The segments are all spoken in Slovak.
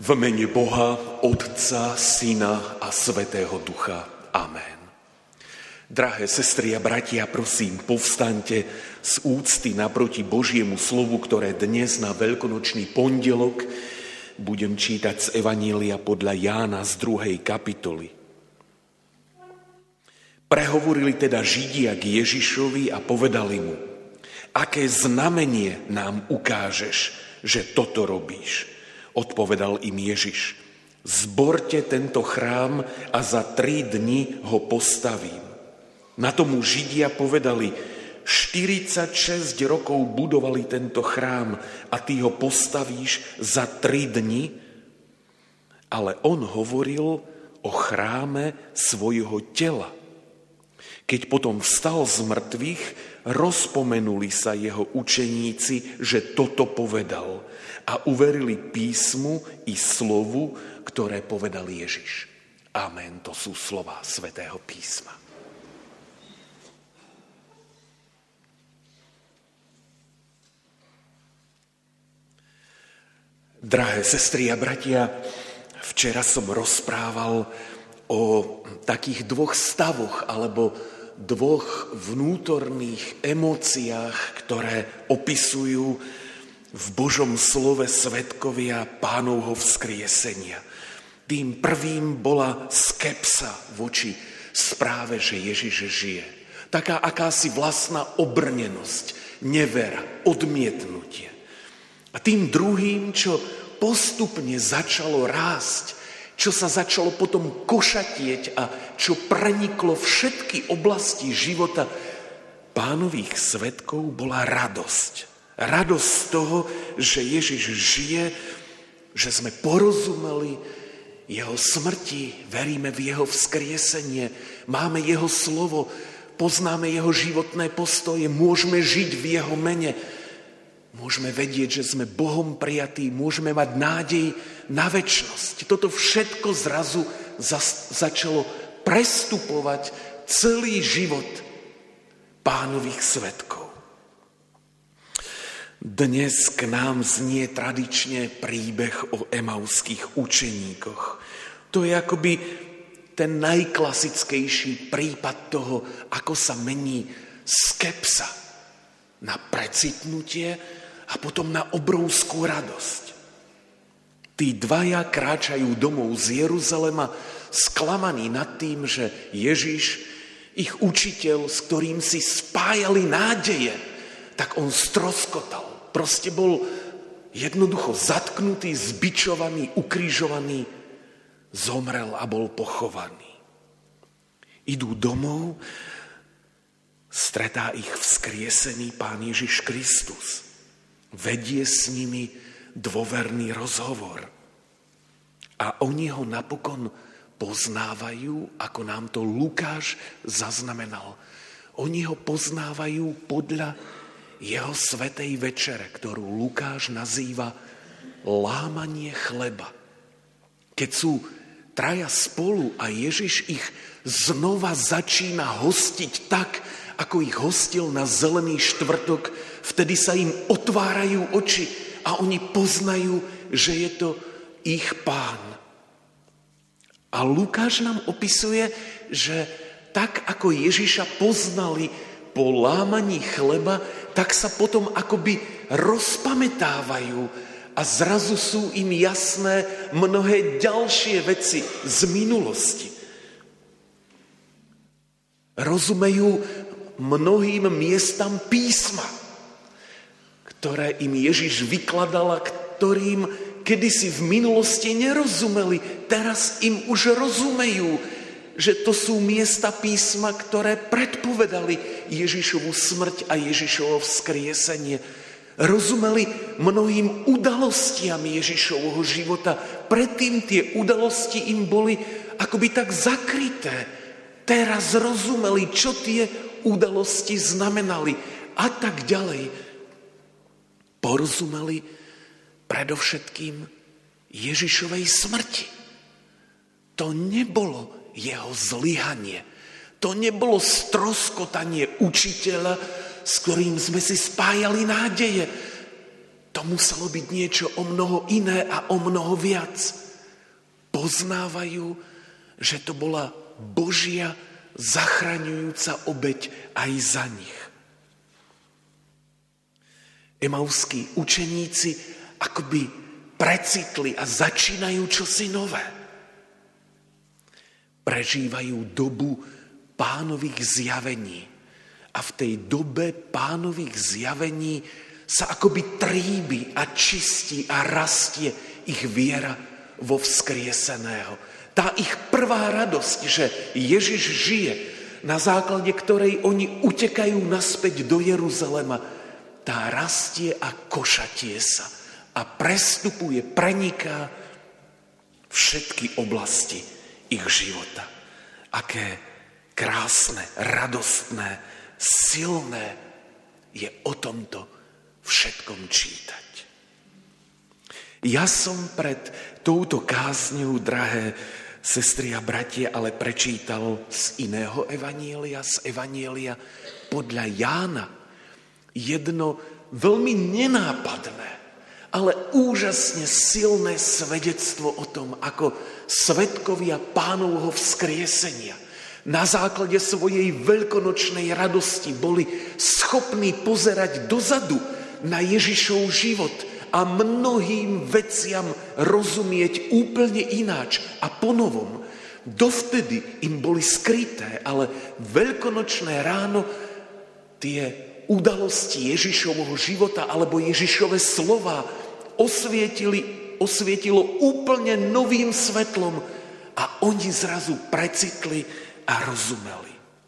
V mene Boha, Otca, Syna a Svätého Ducha. Amen. Drahé sestry a bratia, prosím, povstaňte z úcty naproti Božiemu slovu, ktoré dnes na veľkonočný pondelok budem čítať z Evanília podľa Jána z 2. kapitoly. Prehovorili teda Židia k Ježišovi a povedali mu: aké znamenie nám ukážeš, že toto robíš? Odpovedal im Ježiš: zborte tento chrám a za 3 dni ho postavím. Na tomu Židia povedali: 46 rokov budovali tento chrám a ty ho postavíš za 3 dni? Ale on hovoril o chráme svojho tela. Keď potom vstal z mŕtvych, rozpomenuli sa jeho učeníci, že toto povedal, a uverili písmu i slovu, ktoré povedal Ježiš. Amen. To sú slová Svätého písma. Drahé sestry a bratia, včera som rozprával o takých 2 stavoch alebo 2 vnútorných emóciách, ktoré opisujú v Božom slove svedkovia Pánovho vzkriesenia. Tým prvým bola skepsa voči správe, že Ježiš žije. Taká akási vlastná obrnenosť, nevera, odmietnutie. A tým druhým, čo postupne začalo rásť, čo sa začalo potom košatieť a čo preniklo všetky oblasti života Pánových svedkov, bola radosť. Radosť z toho, že Ježiš žije, že sme porozumeli jeho smrti, veríme v jeho vzkriesenie, máme jeho slovo, poznáme jeho životné postoje, môžeme žiť v jeho mene, môžeme vedieť, že sme Bohom prijatí, môžeme mať nádej na večnosť. Toto všetko zrazu začalo prestupovať celý život Pánových svedkov. Dnes k nám znie tradične príbeh o emauských učeníkoch. To je akoby ten najklasickejší prípad toho, ako sa mení skepsa na precitnutie a potom na obrovskú radosť. Tí 2 kráčajú domov z Jeruzalema sklamaní nad tým, že Ježiš, ich učiteľ, s ktorým si spájali nádeje, tak on stroskotal. Proste bol jednoducho zatknutý, zbičovaný, ukrižovaný, zomrel a bol pochovaný. Idú domov, stretá ich vzkriesený Pán Ježiš Kristus. Vedie s nimi dôverný rozhovor. A oni ho napokon poznávajú, ako nám to Lukáš zaznamenal. Oni ho poznávajú podľa jeho svätej večere, ktorú Lukáš nazýva lámanie chleba. Keď sú 3 spolu a Ježiš ich znova začína hostiť tak, ako ich hostil na Zelený štvrtok, vtedy sa im otvárajú oči a oni poznajú, že je to ich Pán. A Lukáš nám opisuje, že tak, ako Ježiša poznali po lámaní chleba, tak sa potom akoby rozpamätávajú a zrazu sú im jasné mnohé ďalšie veci z minulosti. Rozumejú mnohým miestam písma, ktoré im Ježiš vykladal a ktorým kedysi v minulosti nerozumeli. Teraz im už rozumejú, že to sú miesta písma, ktoré predpovedali Ježišovu smrť a Ježišovo vzkriesenie. Rozumeli mnohým udalostiam Ježišovho života. Predtým tie udalosti im boli akoby tak zakryté. Teraz rozumeli, čo tie udalosti znamenali a tak ďalej. Porozumeli predovšetkým Ježišovej smrti. To nebolo jeho zlyhanie. To nebolo stroskotanie učiteľa, s ktorým sme si spájali nádeje. To muselo byť niečo o mnoho iné a o mnoho viac. Poznávajú, že to bola Božia zachraňujúca obeť aj za nich. Emauskí učeníci akoby precitli a začínajú čosi nové. Prežívajú dobu Pánových zjavení. A v tej dobe Pánových zjavení sa akoby tríbi a čistí a rastie ich viera vo vzkrieseného. Tá ich prvá radosť, že Ježiš žije, na základe ktorej oni utekajú naspäť do Jeruzalema, tá rastie a košatie sa a prestupuje, preniká všetky oblasti ich života. Aké krásne, radostné, silné je o tomto všetkom čítať. Ja som pred touto kázňou, drahé sestry a bratia, ale prečítal z iného evanielia, z evanielia podľa Jána, jedno veľmi nenápadné, ale úžasne silné svedectvo o tom, ako svedkovia Pánovho vzkriesenia na základe svojej veľkonočnej radosti boli schopní pozerať dozadu na Ježišov život a mnohým veciam rozumieť úplne ináč a ponovom. Dovtedy im boli skryté, ale veľkonočné ráno tie udalosti Ježišovho života alebo Ježišove slova osvietilo úplne novým svetlom a oni zrazu precitli a rozumeli.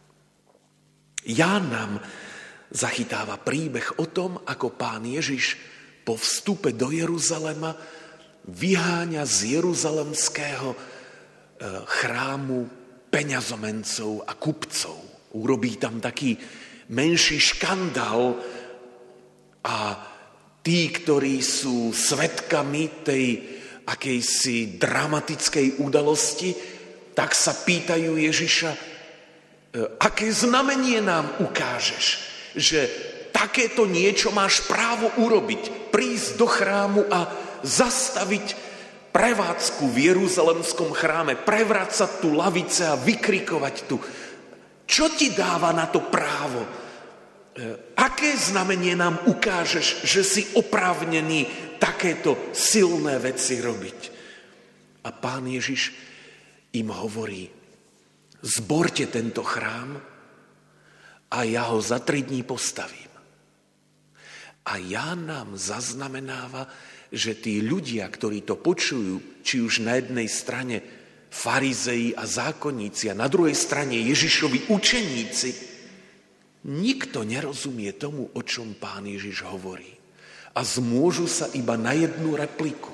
Ján nám zachytáva príbeh o tom, ako Pán Ježiš po vstupe do Jeruzalema vyháňa z jeruzalemského chrámu peňazomencov a kupcov. Urobí tam taký menší škandál a tí, ktorí sú svedkami tej akejsi dramatickej udalosti, tak sa pýtajú Ježiša, aké znamenie nám ukážeš, že takéto niečo máš právo urobiť, prísť do chrámu a zastaviť prevádzku v Jeruzalemskom chráme, prevracať tu lavice a vykrikovať tu. Čo ti dáva na to právo? Aké znamenie nám ukážeš, že si oprávnený takéto silné veci robiť? A Pán Ježiš im hovorí, zborte tento chrám a ja ho za 3 dní postavím. A Ján nám zaznamenáva, že tí ľudia, ktorí to počujú, či už na jednej strane farizei a zákonníci a na druhej strane Ježišovi učeníci, nikto nerozumie tomu, o čom Pán Ježiš hovorí. A zmôžu sa iba na jednu repliku.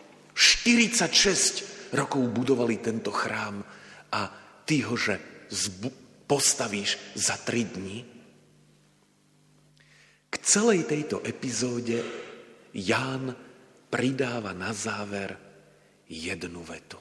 46 rokov budovali tento chrám a ty ho, že postavíš za 3 dní? K celej tejto epizóde Ján pridáva na záver jednu vetu.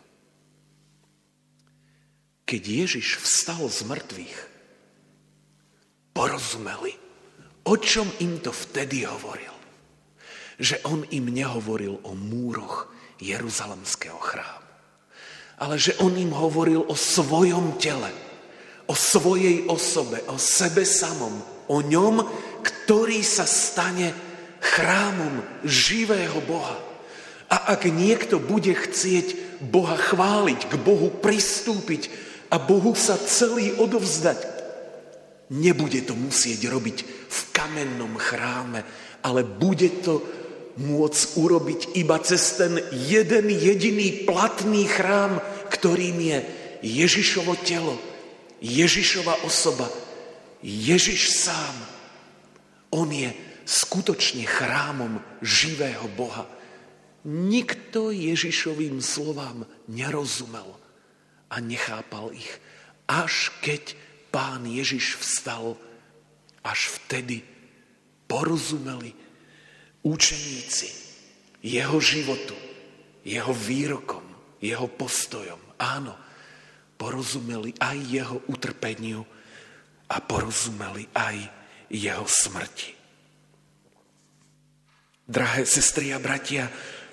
Keď Ježiš vstal z mŕtvych, porozumeli, o čom im to vtedy hovoril. Že on im nehovoril o múroch Jeruzalemského chrámu, ale že on im hovoril o svojom tele, o svojej osobe, o sebe samom, o ňom, ktorý sa stane chrámom živého Boha. A ak niekto bude chcieť Boha chváliť, k Bohu pristúpiť a Bohu sa celý odovzdať, nebude to musieť robiť v kamennom chráme, ale bude to môcť urobiť iba cez ten jeden jediný platný chrám, ktorým je Ježišovo telo, Ježišova osoba, Ježiš sám. On je skutočne chrámom živého Boha. Nikto Ježišovým slovám nerozumel a nechápal ich. Až keď Pán Ježiš vstal, až vtedy porozumeli učeníci jeho životu, jeho výrokom, jeho postojom. Áno, porozumeli aj jeho utrpeniu a porozumeli aj jeho smrti. Drahé sestry a bratia,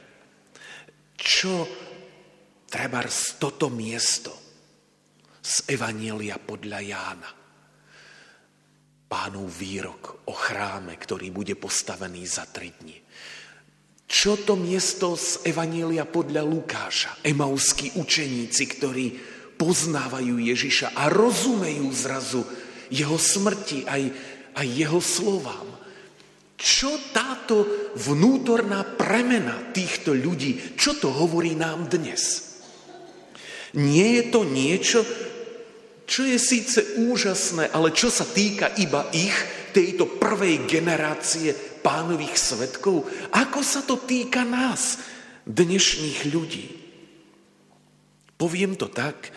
čo trebárs toto miesto z Evanjelia podľa Jána, Pánov výrok o chráme, ktorý bude postavený za 3 dni. Čo to miesto z Evanjelia podľa Lukáša, emauskí učeníci, ktorí poznávajú Ježiša a rozumejú zrazu jeho smrti aj jeho slovám. Čo táto vnútorná premena týchto ľudí, čo to hovorí nám dnes? Nie je to niečo, čo je síce úžasné, ale čo sa týka iba ich, tejto prvej generácie Pánových svedkov, ako sa to týka nás, dnešných ľudí? Poviem to tak,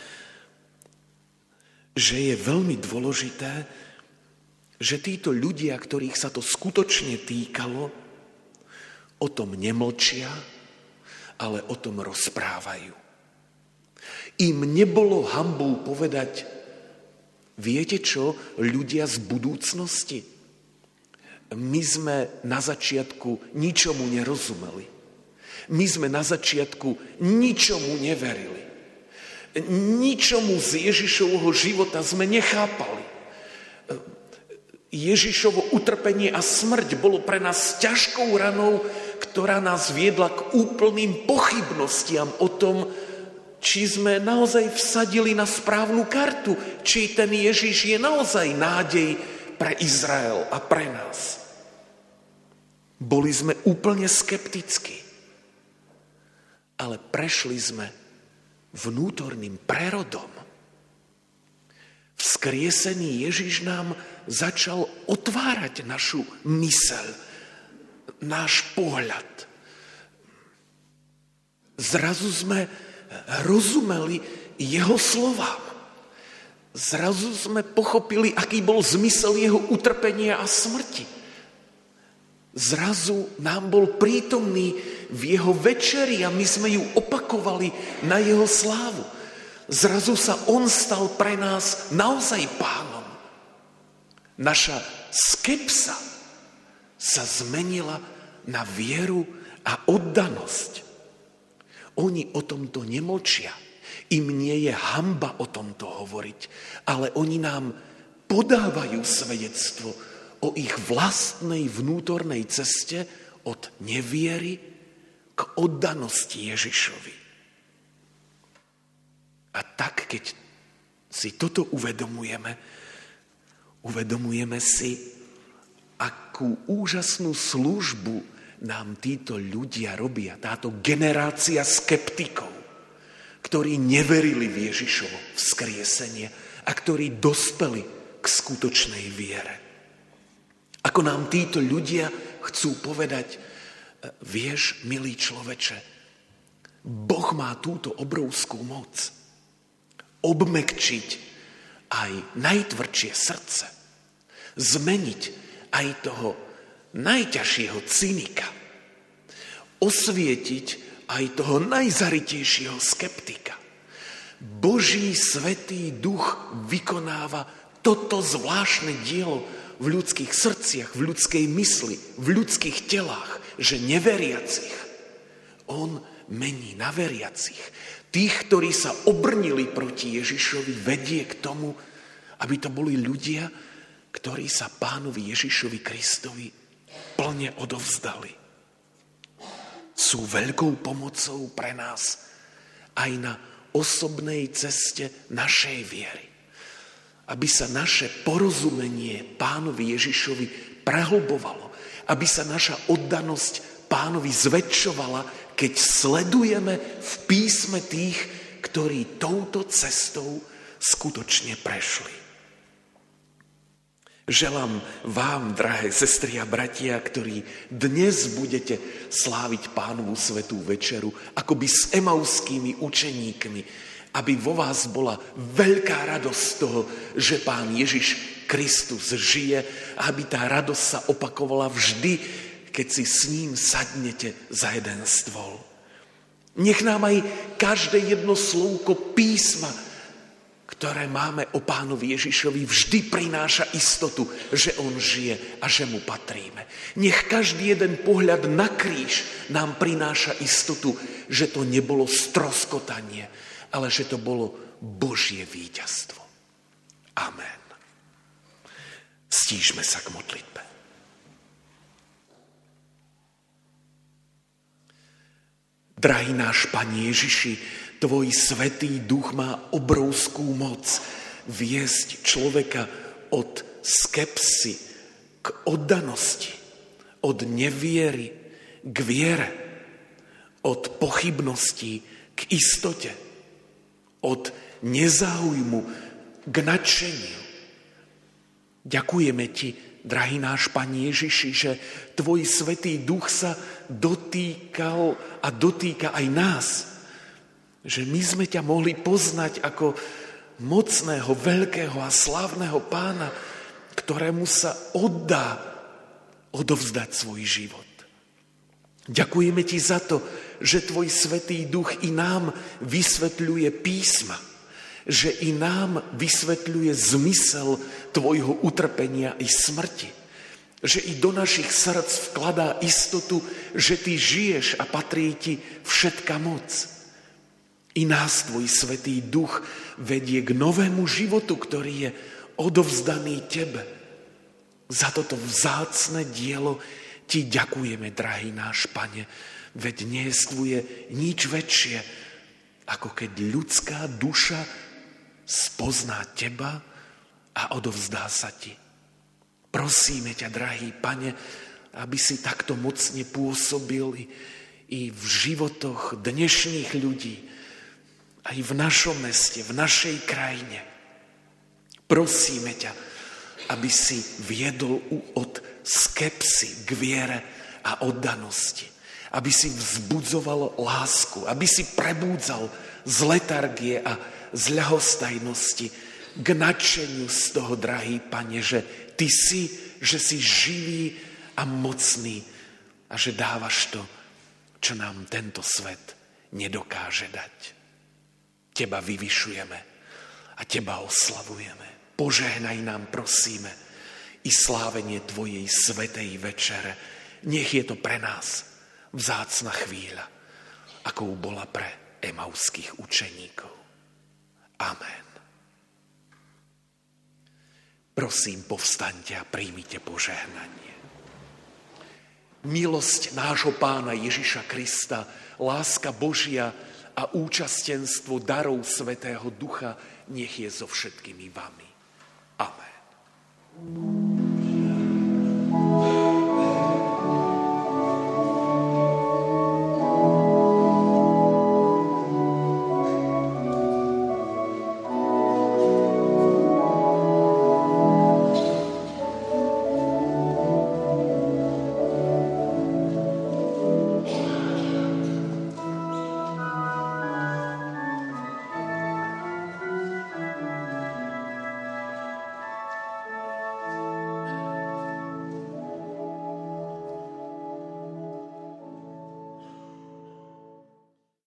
že je veľmi dôležité, že títo ľudia, ktorých sa to skutočne týkalo, o tom nemlčia, ale o tom rozprávajú. Im nebolo hanbou povedať: viete čo, ľudia z budúcnosti? My sme na začiatku ničomu nerozumeli. My sme na začiatku ničomu neverili. Ničomu z Ježišovho života sme nechápali. Ježišovo utrpenie a smrť bolo pre nás ťažkou ranou, ktorá nás viedla k úplným pochybnostiam o tom, či sme naozaj vsadili na správnu kartu, či ten Ježiš je naozaj nádej pre Izrael a pre nás. Boli sme úplne skeptickí, ale prešli sme vnútorným prerodom. Vzkriesený Ježiš nám začal otvárať našu myseľ, náš pohľad. Zrazu sme rozumeli jeho slovám. Zrazu sme pochopili, aký bol zmysel jeho utrpenia a smrti. Zrazu nám bol prítomný v jeho večeri a my sme ju opakovali na jeho slávu. Zrazu sa on stal pre nás naozaj pánom. Naša skepsa sa zmenila na vieru a oddanosť. Oni o tomto nemlčia. Im nie je hanba o tomto hovoriť, ale oni nám podávajú svedectvo o ich vlastnej vnútornej ceste od neviery k oddanosti Ježišovi. A tak, keď si toto uvedomujeme si, akú úžasnú službu nám títo ľudia robia, táto generácia skeptikov, ktorí neverili v Ježišovo vzkriesenie a ktorí dospeli k skutočnej viere. Ako nám títo ľudia chcú povedať: vieš, milý človeče, Boh má túto obrovskú moc obmekčiť aj najtvrdšie srdce, zmeniť aj toho najťažšieho cynika, osvietiť aj toho najzaritejšieho skeptika. Boží svätý duch vykonáva toto zvláštne dielo v ľudských srdciach, v ľudskej mysli, v ľudských telách, že neveriacich on mení na veriacich. Tých, ktorí sa obrnili proti Ježišovi, vedie k tomu, aby to boli ľudia, ktorí sa Pánovi Ježišovi Kristovi plne odovzdali. Sú veľkou pomocou pre nás aj na osobnej ceste našej viery. Aby sa naše porozumenie Pánovi Ježišovi prehlbovalo, aby sa naša oddanosť Pánovi zväčšovala, keď sledujeme v písme tých, ktorí touto cestou skutočne prešli. Želám vám, drahé sestry a bratia, ktorí dnes budete sláviť Pánovu svätú večeru, akoby s emauskými učeníkmi, aby vo vás bola veľká radosť z toho, že Pán Ježiš Kristus žije, a aby tá radosť sa opakovala vždy, keď si s ním sadnete za jeden stôl. Nech nám aj každé jedno slovko písma, ktoré máme o Pánovi Ježišovi, vždy prináša istotu, že on žije a že mu patríme. Nech každý jeden pohľad na kríž nám prináša istotu, že to nebolo stroskotanie, ale že to bolo Božie víťazstvo. Amen. Stížme sa k modlitbe. Drahý náš Pane Ježiši, Tvoj Svätý Duch má obrovskú moc viesť človeka od skepsy k oddanosti, od neviery k viere, od pochybností k istote, od nezáujmu k nadšeniu. Ďakujeme Ti, drahý náš Pane Ježiši, že Tvoj Svätý Duch sa dotýkal a dotýka aj nás. Že my sme ťa mohli poznať ako mocného, veľkého a slávneho Pána, ktorému sa odovzdať svoj život. Ďakujeme Ti za to, že Tvoj Svätý Duch i nám vysvetľuje písma, že i nám vysvetľuje zmysel Tvojho utrpenia i smrti, že i do našich srdc vkladá istotu, že Ty žiješ a patrí Ti všetka moc. I nás Tvoj Svätý Duch vedie k novému životu, ktorý je odovzdaný Tebe. Za toto vzácne dielo Ti ďakujeme, drahý náš Pane, veď nejestvuje nič väčšie, ako keď ľudská duša spozná Teba a odovzdá sa Ti. Prosíme ťa, drahý Pane, aby si takto mocne pôsobil i v životoch dnešných ľudí, aj v našom meste, v našej krajine. Prosíme ťa, aby si viedol od skepsy k viere a oddanosti. Aby si vzbudzoval lásku, aby si prebúdzal z letargie a z ľahostajnosti k nadšeniu z toho, drahý Pane, že Ty si, že si živý a mocný a že dávaš to, čo nám tento svet nedokáže dať. Teba vyvyšujeme a Teba oslavujeme. Požehnaj nám, prosíme, i slávenie Tvojej svätej večere. Nech je to pre nás vzácna chvíľa, akou bola pre emauských učeníkov. Amen. Prosím, povstaňte a príjmite požehnanie. Milosť nášho Pána Ježiša Krista, láska Božia a účastenstvo darov Svätého Ducha nech je so všetkými vami. Amen.